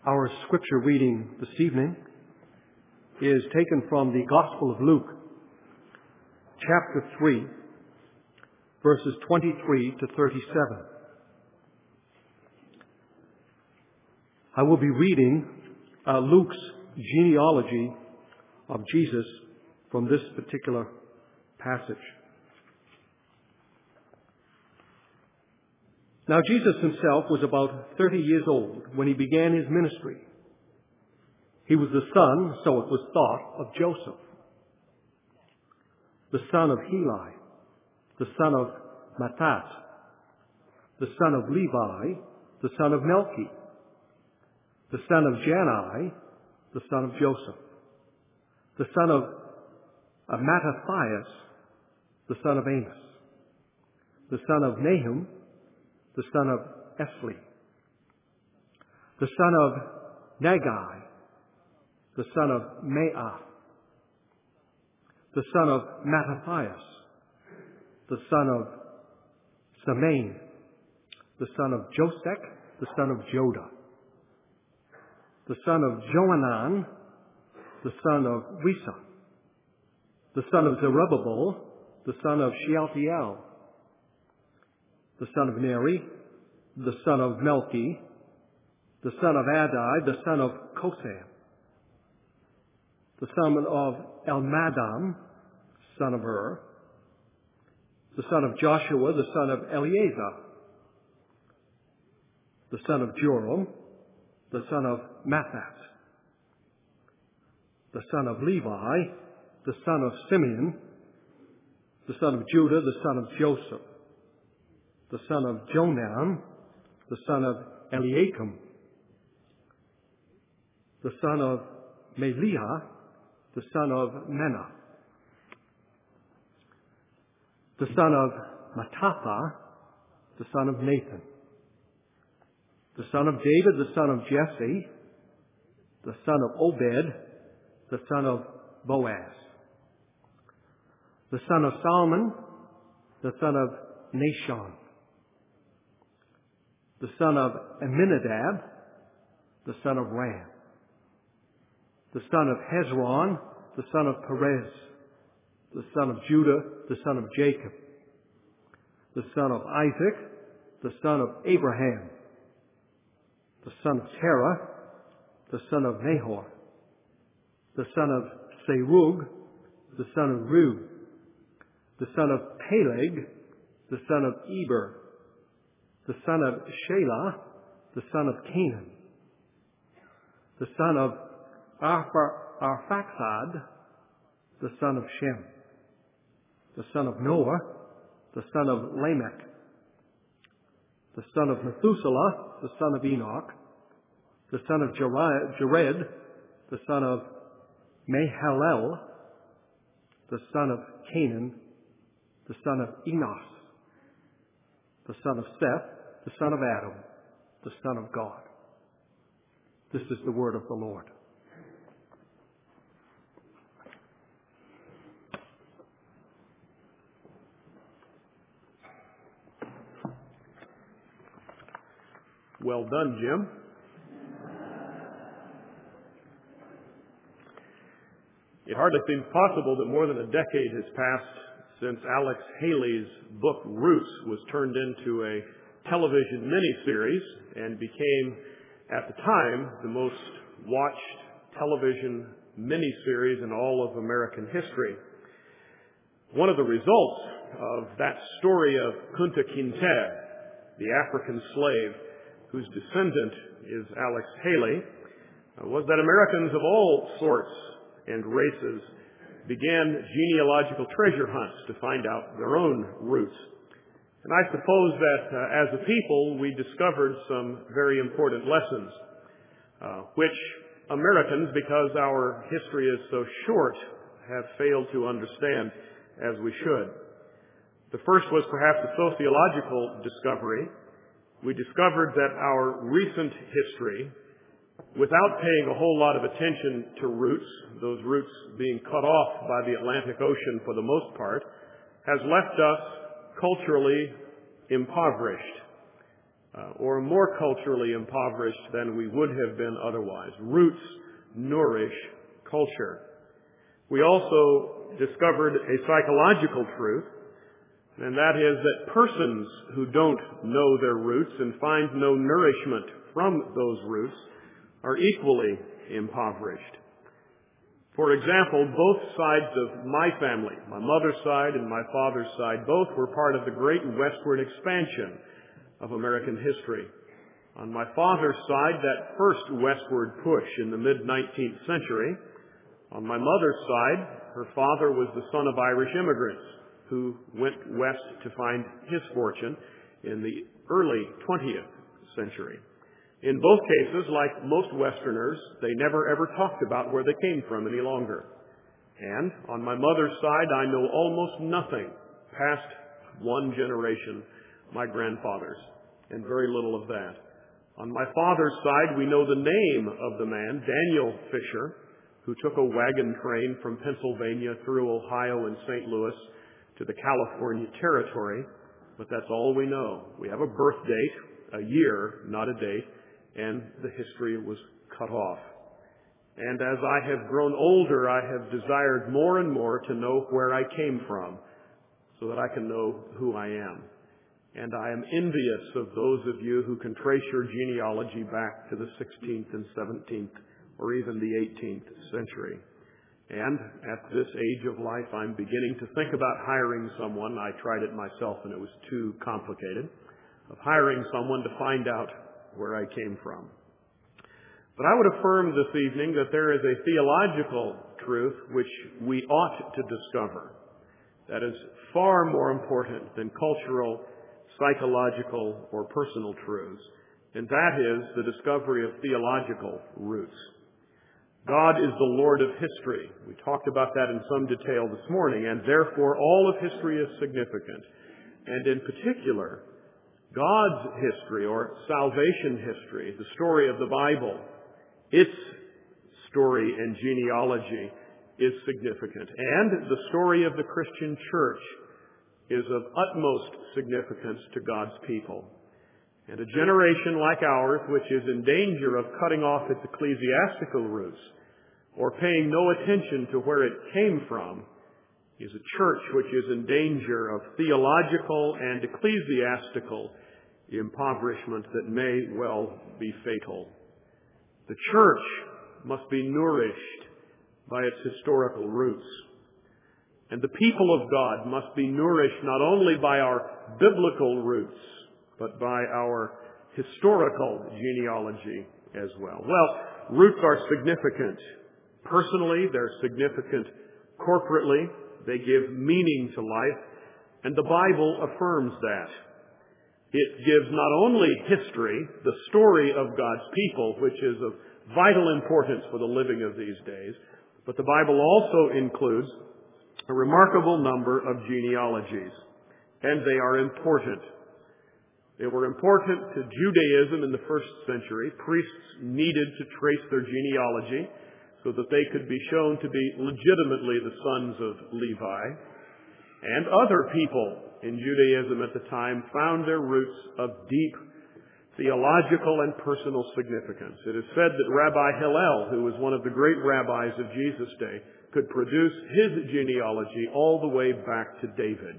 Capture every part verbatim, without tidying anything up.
Our scripture reading this evening is taken from the Gospel of Luke, chapter three, verses twenty-three to thirty-seven. I will be reading uh, Luke's genealogy of Jesus from this particular passage. Now, Jesus himself was about thirty years old when he began his ministry. He was the son, so it was thought, of Joseph, the son of Heli, the son of Matthat, the son of Levi, the son of Melchi, the son of Jannai, the son of Joseph, the son of uh, Mattathias, the son of Amos, the son of Nahum, the son of Esli, the son of Nagai, the son of Maath, the son of Mattathias, the son of Samain, the son of Josech, the son of Joda, the son of Johanan, the son of Risa, the son of Zerubbabel, the son of Shealtiel, the son of Neri, the son of Melchi, the son of Adai, the son of Kosam, the son of Elmadam, son of Ur, the son of Joshua, the son of Eleazar, the son of Joram, the son of Matthat, the son of Levi, the son of Simeon, the son of Judah, the son of Joseph, the son of Jonam, the son of Eliakim, the son of Meliah, the son of Menah, the son of Mattatha, the son of Nathan, the son of David, the son of Jesse, the son of Obed, the son of Boaz, the son of Salmon, the son of Nashon, the son of Amminadab, the son of Ram, the son of Hezron, the son of Perez, the son of Judah, the son of Jacob, the son of Isaac, the son of Abraham, the son of Terah, the son of Nahor, the son of Serug, the son of Reu, the son of Peleg, the son of Eber, the son of Shelah, the son of Canaan, the son of Arphaxad, the son of Shem, the son of Noah, the son of Lamech, the son of Methuselah, the son of Enoch, the son of Jared, the son of Mahalalel, the son of Canaan, the son of Enos, the son of Seth, the son of Adam, the son of God. This is the word of the Lord. Well done, Jim. It hardly seems possible that more than a decade has passed since Alex Haley's book Roots was turned into a television miniseries and became, at the time, the most watched television miniseries in all of American history. One of the results of that story of Kunta Kinte, the African slave whose descendant is Alex Haley, was that Americans of all sorts and races began genealogical treasure hunts to find out their own roots. And I suppose that uh, as a people, we discovered some very important lessons, uh, which Americans, because our history is so short, have failed to understand as we should. The first was perhaps a sociological discovery. We discovered that our recent history, without paying a whole lot of attention to roots, those roots being cut off by the Atlantic Ocean for the most part, has left us culturally impoverished. uh, or more culturally impoverished than we would have been otherwise. Roots nourish culture. We also discovered a psychological truth, and that is that persons who don't know their roots and find no nourishment from those roots are equally impoverished. For example, both sides of my family, my mother's side and my father's side, both were part of the great westward expansion of American history. On my father's side, that first westward push in the mid-nineteenth century. On my mother's side, her father was the son of Irish immigrants who went west to find his fortune in the early twentieth century. In both cases, like most Westerners, they never ever talked about where they came from any longer. And on my mother's side, I know almost nothing past one generation, my grandfathers, and very little of that. On my father's side, we know the name of the man, Daniel Fisher, who took a wagon train from Pennsylvania through Ohio and Saint Louis to the California territory, but that's all we know. We have a birth date, a year, not a date, and the history was cut off. And as I have grown older, I have desired more and more to know where I came from so that I can know who I am. And I am envious of those of you who can trace your genealogy back to the sixteenth and seventeenth or even the eighteenth century. And at this age of life, I'm beginning to think about hiring someone. I tried it myself and it was too complicated, of hiring someone to find out where I came from. But I would affirm this evening that there is a theological truth which we ought to discover that is far more important than cultural, psychological, or personal truths, and that is the discovery of theological roots. God is the Lord of history. We talked about that in some detail this morning, and therefore all of history is significant. And in particular, God's history, or salvation history, the story of the Bible, its story and genealogy is significant. And the story of the Christian church is of utmost significance to God's people. And a generation like ours, which is in danger of cutting off its ecclesiastical roots or paying no attention to where it came from, is a church which is in danger of theological and ecclesiastical impoverishment that may well be fatal. The church must be nourished by its historical roots. And the people of God must be nourished not only by our biblical roots, but by our historical genealogy as well. Well, roots are significant. Personally, they're significant corporately. They give meaning to life, and the Bible affirms that. It gives not only history, the story of God's people, which is of vital importance for the living of these days, but the Bible also includes a remarkable number of genealogies, and they are important. They were important to Judaism in the first century. Priests needed to trace their genealogy so that they could be shown to be legitimately the sons of Levi. And other people in Judaism at the time found their roots of deep theological and personal significance. It is said that Rabbi Hillel, who was one of the great rabbis of Jesus' day, could produce his genealogy all the way back to David.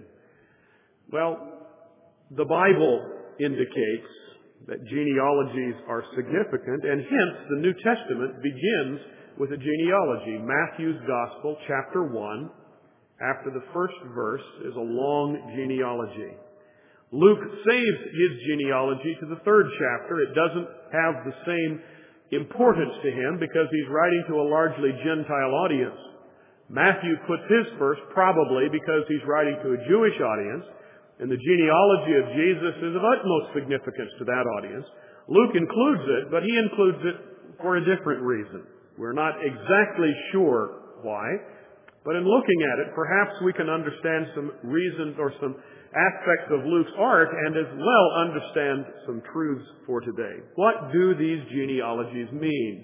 Well, the Bible indicates that genealogies are significant, and hence the New Testament begins with a genealogy. Matthew's Gospel, chapter one, after the first verse, is a long genealogy. Luke saves his genealogy to the third chapter. It doesn't have the same importance to him because he's writing to a largely Gentile audience. Matthew puts his first probably because he's writing to a Jewish audience, and the genealogy of Jesus is of utmost significance to that audience. Luke includes it, but he includes it for a different reason. We're not exactly sure why, but in looking at it, perhaps we can understand some reasons or some aspects of Luke's art and as well understand some truths for today. What do these genealogies mean?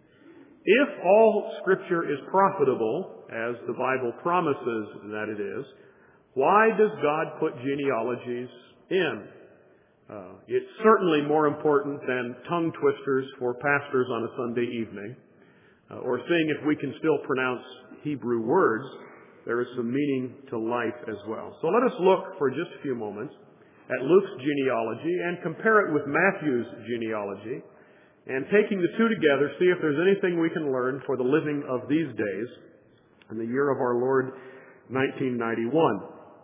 If all Scripture is profitable, as the Bible promises that it is, why does God put genealogies in? Uh, it's certainly more important than tongue twisters for pastors on a Sunday evening, uh, or seeing if we can still pronounce Hebrew words. There is some meaning to life as well. So let us look for just a few moments at Luke's genealogy and compare it with Matthew's genealogy, and taking the two together, see if there's anything we can learn for the living of these days in the year of our Lord, nineteen ninety-one.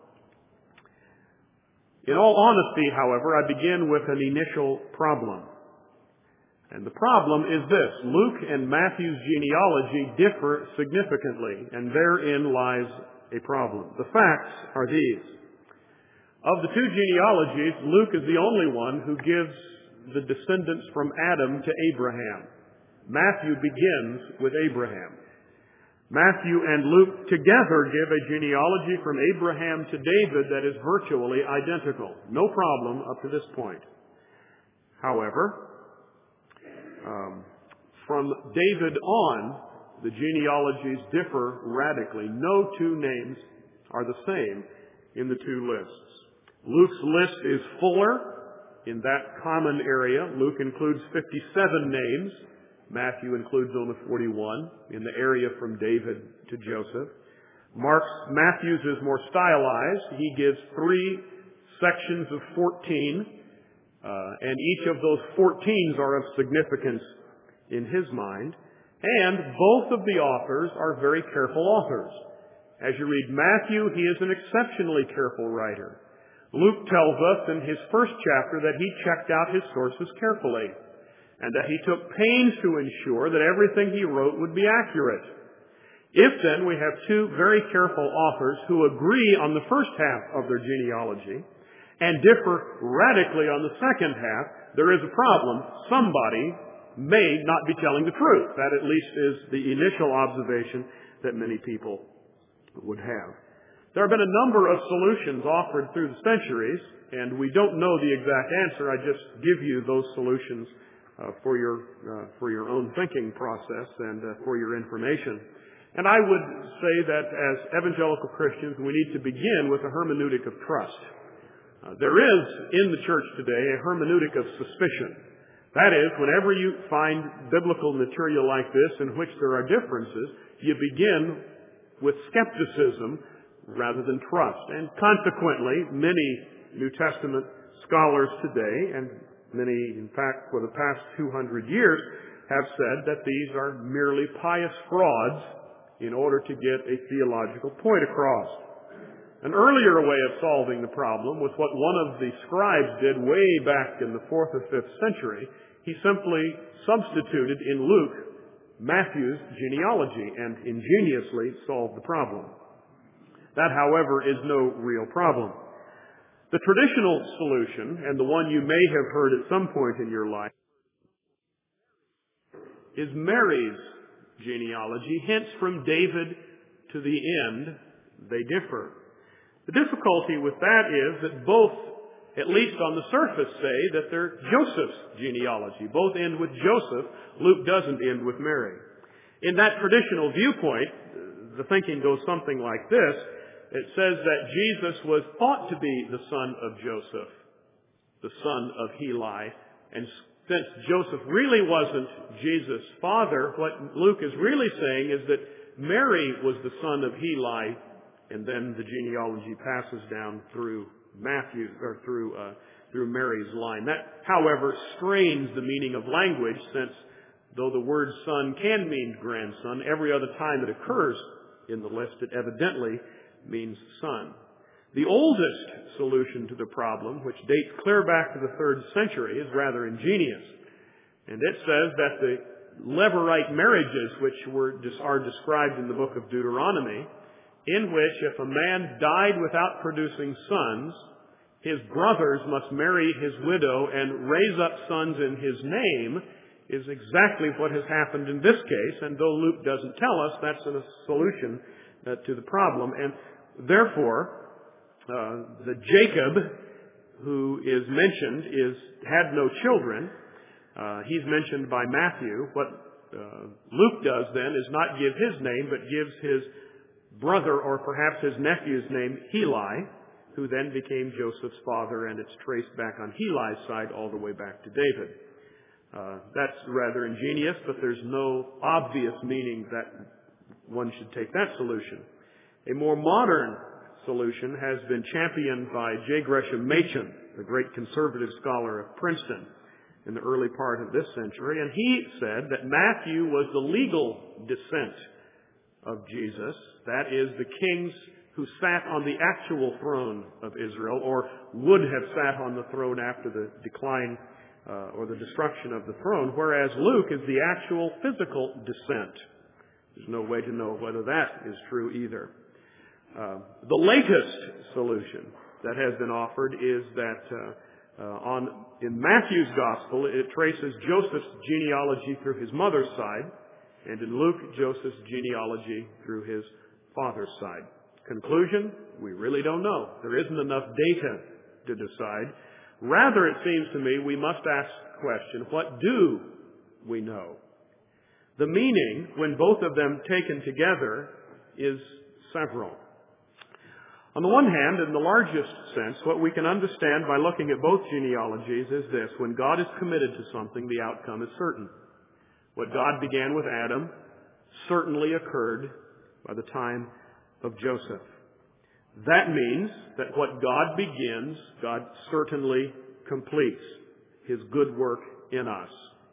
In all honesty, however, I begin with an initial problem. And the problem is this: Luke and Matthew's genealogy differ significantly, and therein lies a problem. The facts are these. Of the two genealogies, Luke is the only one who gives the descendants from Adam to Abraham. Matthew begins with Abraham. Matthew and Luke together give a genealogy from Abraham to David that is virtually identical. No problem up to this point. However, um, from David on, the genealogies differ radically. No two names are the same in the two lists. Luke's list is fuller in that common area. Luke includes fifty-seven names. Matthew includes only forty-one in the area from David to Joseph. Mark's, Matthew's is more stylized. He gives three sections of fourteen, uh, and each of those fourteens are of significance in his mind. And both of the authors are very careful authors. As you read Matthew, he is an exceptionally careful writer. Luke tells us in his first chapter that he checked out his sources carefully, and that he took pains to ensure that everything he wrote would be accurate. If then we have two very careful authors who agree on the first half of their genealogy and differ radically on the second half, there is a problem. Somebody may not be telling the truth. That at least is the initial observation that many people would have. There have been a number of solutions offered through the centuries, and we don't know the exact answer. I just give you those solutions uh, for your uh, for your own thinking process and uh, for your information. And I would say that as evangelical Christians, we need to begin with a hermeneutic of trust. Uh, there is in the church today a hermeneutic of suspicion. That is, whenever you find biblical material like this in which there are differences, you begin with skepticism rather than trust. And consequently, many New Testament scholars today, and many, in fact, for the past two hundred years, have said that these are merely pious frauds in order to get a theological point across. An earlier way of solving the problem was what one of the scribes did way back in the fourth or fifth century. He simply substituted in Luke Matthew's genealogy and ingeniously solved the problem. That, however, is no real problem. The traditional solution, and the one you may have heard at some point in your life, is Mary's genealogy. Hence, from David to the end, they differ. The difficulty with that is that both, at least on the surface, say that they're Joseph's genealogy. Both end with Joseph. Luke doesn't end with Mary. In that traditional viewpoint, the thinking goes something like this. It says that Jesus was thought to be the son of Joseph, the son of Heli. And since Joseph really wasn't Jesus' father, what Luke is really saying is that Mary was the son of Heli, and then the genealogy passes down through Matthew, or through, uh, through Mary's line. That, however, strains the meaning of language, since though the word son can mean grandson, every other time it occurs in the list, it evidently means son. The oldest solution to the problem, which dates clear back to the third century, is rather ingenious. And it says that the Levirate marriages, which were, are described in the book of Deuteronomy, in which if a man died without producing sons, his brothers must marry his widow and raise up sons in his name, is exactly what has happened in this case. And though Luke doesn't tell us, that's a solution uh, to the problem. And therefore, uh, the Jacob who is mentioned is had no children. Uh, he's mentioned by Matthew. What uh, Luke does then is not give his name, but gives his brother or perhaps his nephew's name, Heli, who then became Joseph's father, and it's traced back on Heli's side all the way back to David. Uh, that's rather ingenious, but there's no obvious meaning that one should take that solution. A more modern solution has been championed by J. Gresham Machen, the great conservative scholar of Princeton, in the early part of this century, and he said that Matthew was the legal descent of Jesus, that is, the kings who sat on the actual throne of Israel, or would have sat on the throne after the decline uh, or the destruction of the throne, whereas Luke is the actual physical descent. There's no way to know whether that is true either. Uh, the latest solution that has been offered is that uh, uh, on in Matthew's Gospel, it traces Joseph's genealogy through his mother's side, and in Luke, Joseph's genealogy through his father's side. Conclusion, we really don't know. There isn't enough data to decide. Rather, it seems to me, we must ask the question, what do we know? The meaning, when both of them taken together, is several. On the one hand, in the largest sense, what we can understand by looking at both genealogies is this: when God is committed to something, the outcome is certain. What God began with Adam certainly occurred by the time of Joseph. That means that what God begins, God certainly completes His good work in us.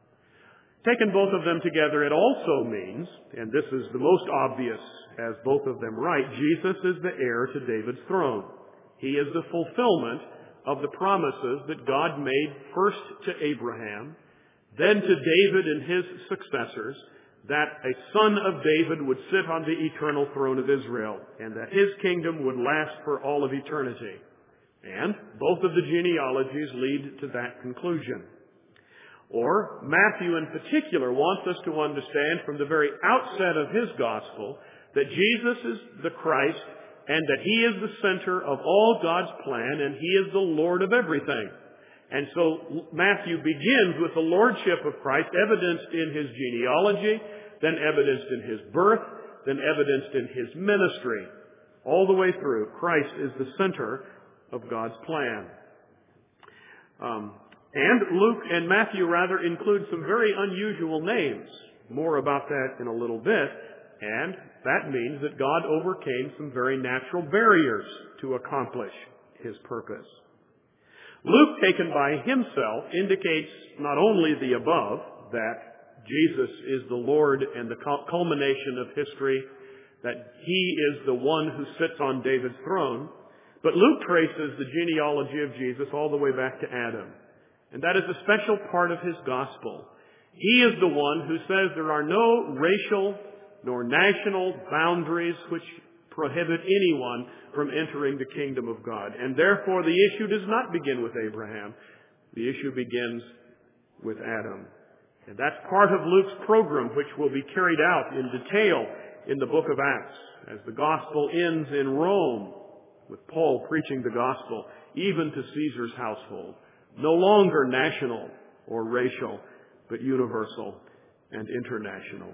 Taken both of them together, it also means, and this is the most obvious as both of them write, Jesus is the heir to David's throne. He is the fulfillment of the promises that God made first to Abraham, then to David and his successors, that a son of David would sit on the eternal throne of Israel, and that his kingdom would last for all of eternity. And both of the genealogies lead to that conclusion. Or, Matthew in particular wants us to understand from the very outset of his gospel that Jesus is the Christ and that He is the center of all God's plan and He is the Lord of everything. And so Matthew begins with the lordship of Christ evidenced in His genealogy, then evidenced in His birth, then evidenced in His ministry. All the way through, Christ is the center of God's plan. Um, and Luke and Matthew rather include some very unusual names. More about that in a little bit. And that means that God overcame some very natural barriers to accomplish His purpose. Luke, taken by himself, indicates not only the above, that Jesus is the Lord and the culmination of history, that He is the one who sits on David's throne, but Luke traces the genealogy of Jesus all the way back to Adam. And that is a special part of his gospel. He is the one who says there are no racial nor national boundaries which prohibit anyone from entering the kingdom of God. And therefore the issue does not begin with Abraham. The issue begins with Adam. And that's part of Luke's program, which will be carried out in detail in the book of Acts, as the gospel ends in Rome, with Paul preaching the gospel even to Caesar's household. No longer national or racial, but universal and international.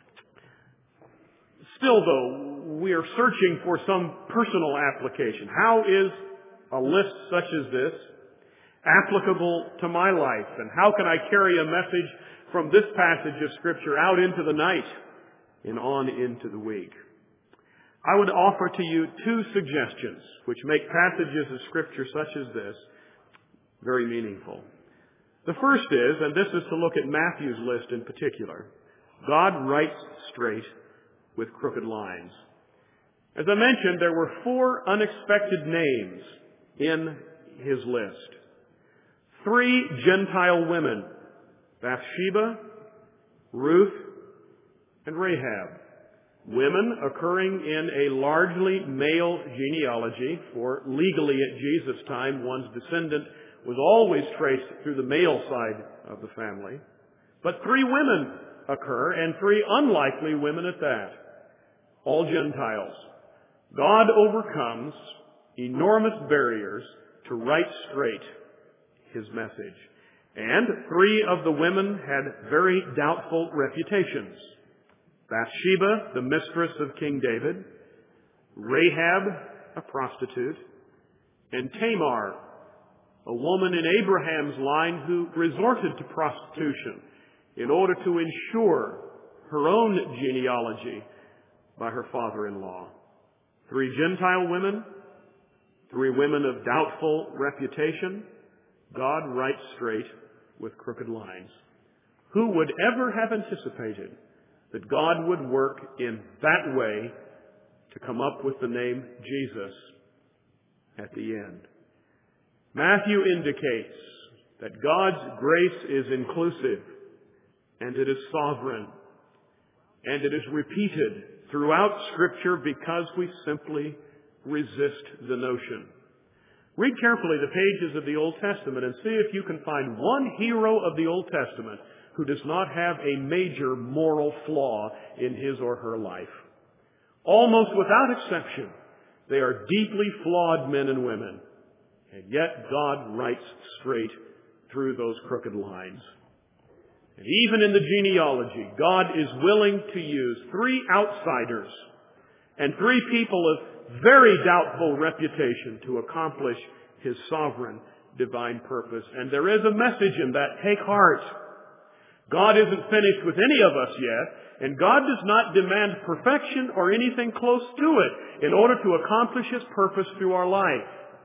Still, though, we are searching for some personal application. How is a list such as this applicable to my life? And how can I carry a message from this passage of Scripture out into the night and on into the week? I would offer to you two suggestions which make passages of Scripture such as this very meaningful. The first is, and this is to look at Matthew's list in particular, God writes straight with crooked lines. As I mentioned, there were four unexpected names in his list. Three Gentile women, Bathsheba, Ruth, and Rahab. Women occurring in a largely male genealogy, for legally at Jesus' time, one's descendant was always traced through the male side of the family. But three women occur, and three unlikely women at that. All Gentiles. God overcomes enormous barriers to write straight His message. And three of the women had very doubtful reputations. Bathsheba, the mistress of King David, Rahab, a prostitute, and Tamar, a woman in Abraham's line who resorted to prostitution in order to ensure her own genealogy by her father-in-law. Three Gentile women, three women of doubtful reputation. God writes straight with crooked lines. Who would ever have anticipated that God would work in that way to come up with the name Jesus at the end? Matthew indicates that God's grace is inclusive, and it is sovereign, and it is repeated throughout Scripture because we simply resist the notion. Read carefully the pages of the Old Testament and see if you can find one hero of the Old Testament who does not have a major moral flaw in his or her life. Almost without exception, they are deeply flawed men and women. And yet God writes straight through those crooked lines. And even in the genealogy, God is willing to use three outsiders and three people of very doubtful reputation to accomplish His sovereign divine purpose. And there is a message in that. Take heart. God isn't finished with any of us yet, and God does not demand perfection or anything close to it in order to accomplish His purpose through our life.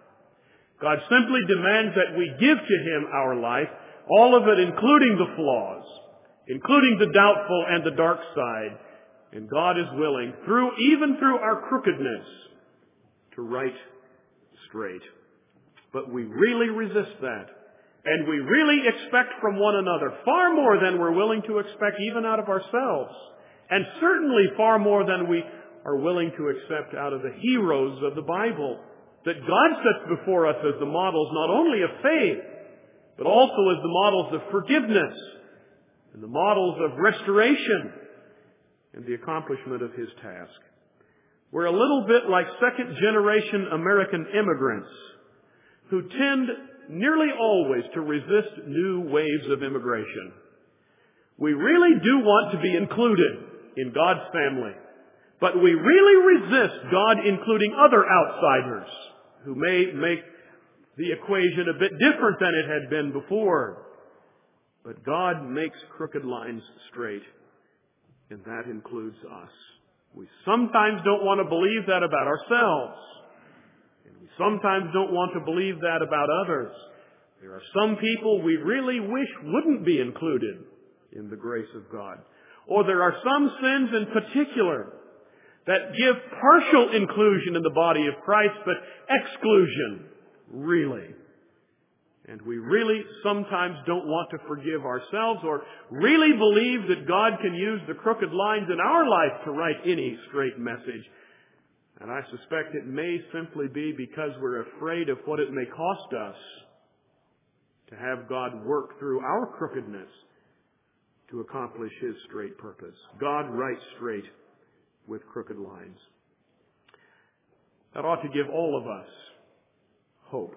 God simply demands that we give to Him our life, all of it including the flaws, including the doubtful and the dark side. And God is willing, through even through our crookedness, to right straight. But we really resist that. And we really expect from one another far more than we're willing to expect even out of ourselves. And certainly far more than we are willing to accept out of the heroes of the Bible that God sets before us as the models not only of faith, but also as the models of forgiveness and the models of restoration and the accomplishment of His task. We're a little bit like second-generation American immigrants who tend nearly always to resist new waves of immigration. We really do want to be included in God's family, but we really resist God including other outsiders who may make the equation a bit different than it had been before. But God makes crooked lines straight, and that includes us. We sometimes don't want to believe that about ourselves. And we sometimes don't want to believe that about others. There are some people we really wish wouldn't be included in the grace of God. Or there are some sins in particular that give partial inclusion in the body of Christ, but exclusion, really. And we really sometimes don't want to forgive ourselves or really believe that God can use the crooked lines in our life to write any straight message. And I suspect it may simply be because we're afraid of what it may cost us to have God work through our crookedness to accomplish His straight purpose. God writes straight with crooked lines. That ought to give all of us hope.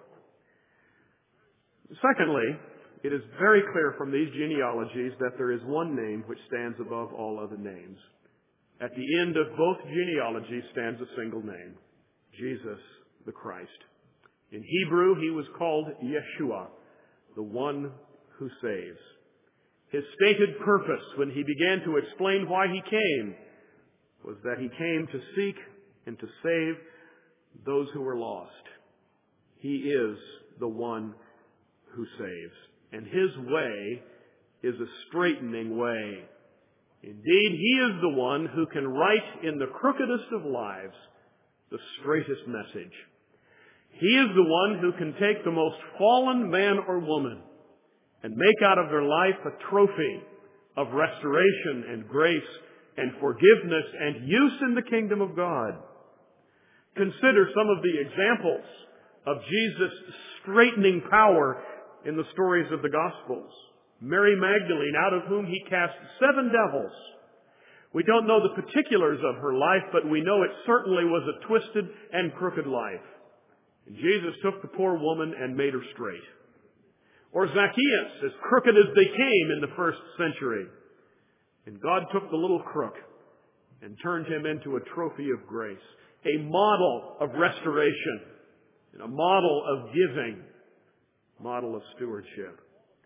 Secondly, it is very clear from these genealogies that there is one name which stands above all other names. At the end of both genealogies stands a single name, Jesus the Christ. In Hebrew, He was called Yeshua, the one who saves. His stated purpose when He began to explain why He came was that He came to seek and to save those who were lost. He is the one who saves. And His way is a straightening way. Indeed, He is the one who can write in the crookedest of lives the straightest message. He is the one who can take the most fallen man or woman and make out of their life a trophy of restoration and grace and forgiveness and use in the kingdom of God. Consider some of the examples of Jesus' straightening power in the stories of the Gospels. Mary Magdalene, out of whom He cast seven devils. We don't know the particulars of her life, but we know it certainly was a twisted and crooked life. And Jesus took the poor woman and made her straight. Or Zacchaeus, as crooked as they came in the first century. And God took the little crook and turned him into a trophy of grace, a model of restoration and a model of giving, model of stewardship.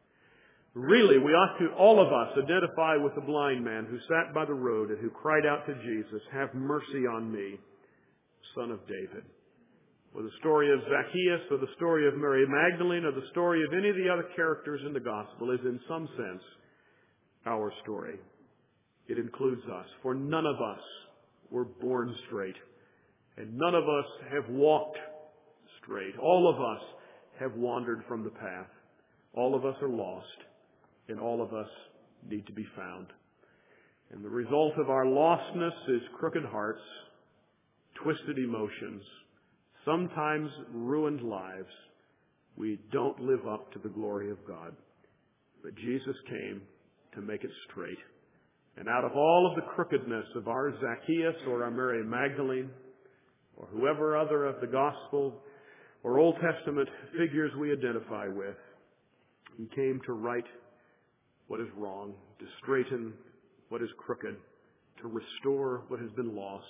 Really, we ought to, all of us, identify with the blind man who sat by the road and who cried out to Jesus, "Have mercy on me, Son of David." Or the story of Zacchaeus, or the story of Mary Magdalene, or the story of any of the other characters in the gospel is in some sense our story. It includes us, for none of us were born straight, and none of us have walked straight. All of us have wandered from the path. All of us are lost, and all of us need to be found. And the result of our lostness is crooked hearts, twisted emotions, sometimes ruined lives. We don't live up to the glory of God. But Jesus came to make it straight. And out of all of the crookedness of our Zacchaeus or our Mary Magdalene or whoever other of the gospel or Old Testament figures we identify with, He came to right what is wrong, to straighten what is crooked, to restore what has been lost,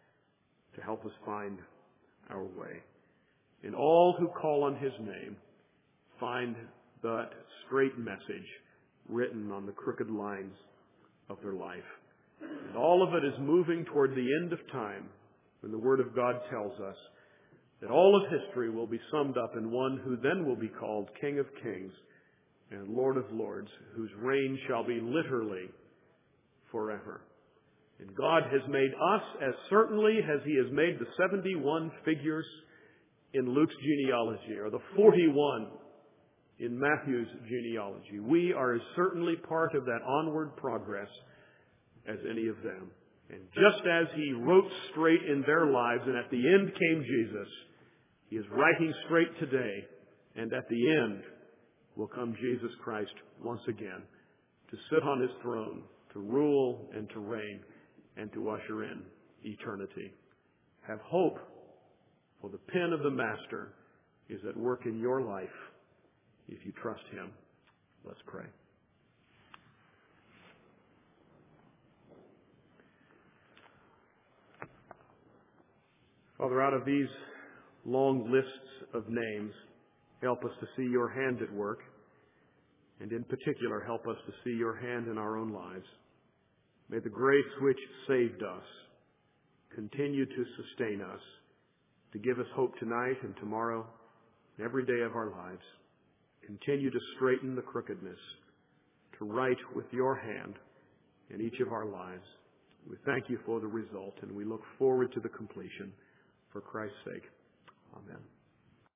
to help us find our way. And all who call on His name find that straight message written on the crooked lines of their life. And all of it is moving toward the end of time, when the Word of God tells us that all of history will be summed up in one who then will be called King of Kings and Lord of Lords, whose reign shall be literally forever. And God has made us as certainly as He has made the seventy-one figures in Luke's genealogy, or the forty-one in Matthew's genealogy. We are as certainly part of that onward progress as any of them. And just as He wrote straight in their lives, and at the end came Jesus, He is writing straight today, and at the end will come Jesus Christ once again to sit on His throne, to rule and to reign, and to usher in eternity. Have hope, for the pen of the Master is at work in your life if you trust Him. Let's pray. Father, out of these long lists of names, help us to see Your hand at work, and in particular, help us to see Your hand in our own lives. May the grace which saved us continue to sustain us, to give us hope tonight and tomorrow and every day of our lives. Continue to straighten the crookedness, to write with Your hand in each of our lives. We thank You for the result, and we look forward to the completion. For Christ's sake, amen.